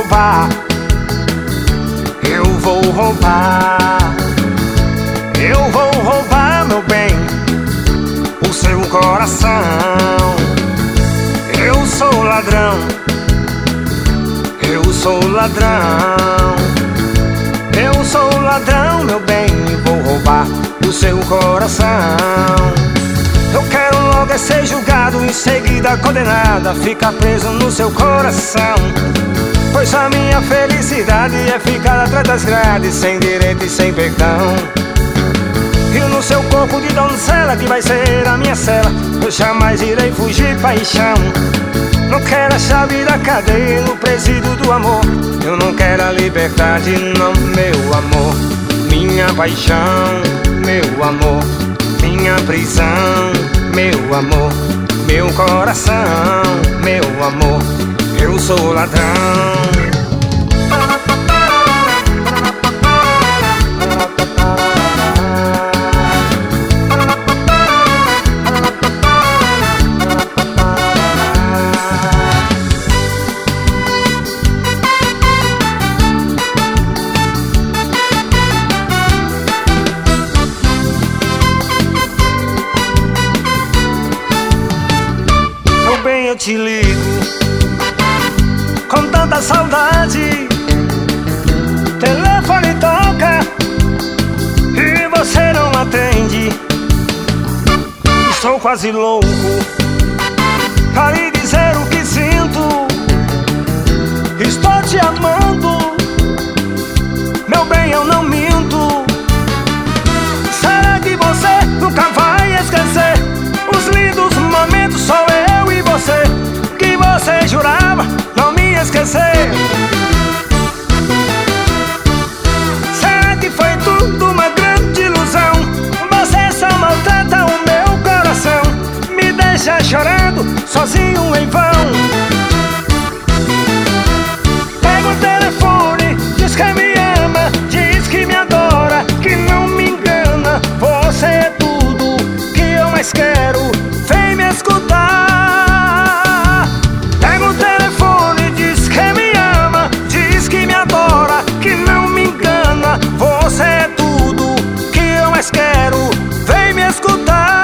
roubar. Eu vou roubar. Eu vou roubar, meu bem, o seu coração. Eu sou ladrão. Eu sou ladrão. Eu sou ladrão, meu bem, vou roubar o seu coração. Eu quero logo é ser julgado, em seguida condenado a ficar preso no seu coração. Pois a minha felicidade é ficar atrás das grades, sem direito e sem perdão. E no seu corpo de donzela, que vai ser a minha cela, eu jamais irei fugir, paixão. Não quero a chave da cadeia no presídio do amor. Eu não quero a liberdade, não, meu amor. Minha paixão, meu amor. Minha prisão, meu amor. Meu coração, meu amor. Eu sou ladrão. Eu te ligo com tanta saudade, telefone toca e você não atende. Estou quase louco pra lhe dizer o que sinto. Estou te amando, meu bem, eu não minto. Será que você nunca vai esquecer os lindos momentos? Sou eu e você, que você jurava não me esquecer. Será que foi tudo uma grande ilusão? Você só maltrata o meu coração, me deixa chorando sozinho em vão. Pega o telefone, diz que me ama, diz que me adora, que não me engana. Você é tudo que eu mais quero, vem me escutar. Você é tudo que eu mais quero, vem me escutar.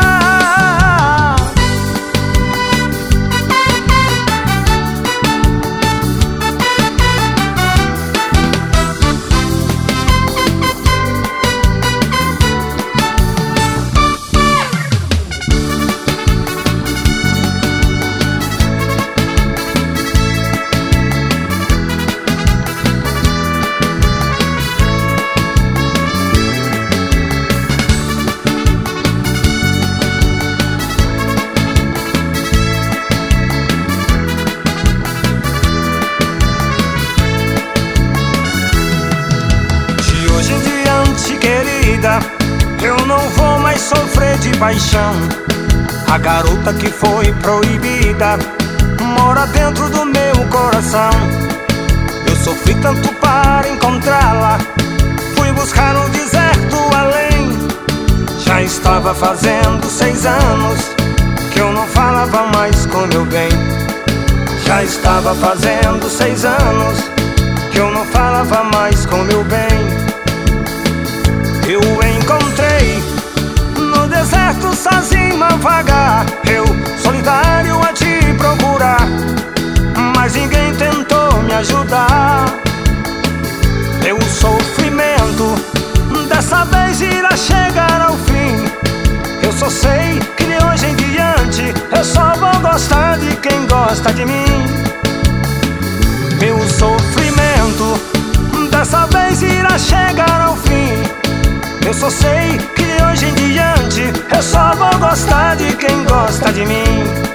Querida, eu não vou mais sofrer de paixão. A garota que foi proibida mora dentro do meu coração. Eu sofri tanto para encontrá-la, fui buscar no deserto além. Já estava fazendo 6 anos que eu não falava mais com meu bem. Já estava fazendo 6 anos que eu não falava mais com meu bem. Eu encontrei no deserto sozinho a vagar, eu solitário a te procurar, mas ninguém tentou me ajudar. Meu sofrimento dessa vez irá chegar ao fim. Eu só sei que de hoje em diante eu só vou gostar de quem gosta de mim. Meu sofrimento dessa vez irá chegar ao fim. Eu só sei que de hoje em diante eu só vou gostar de quem gosta de mim.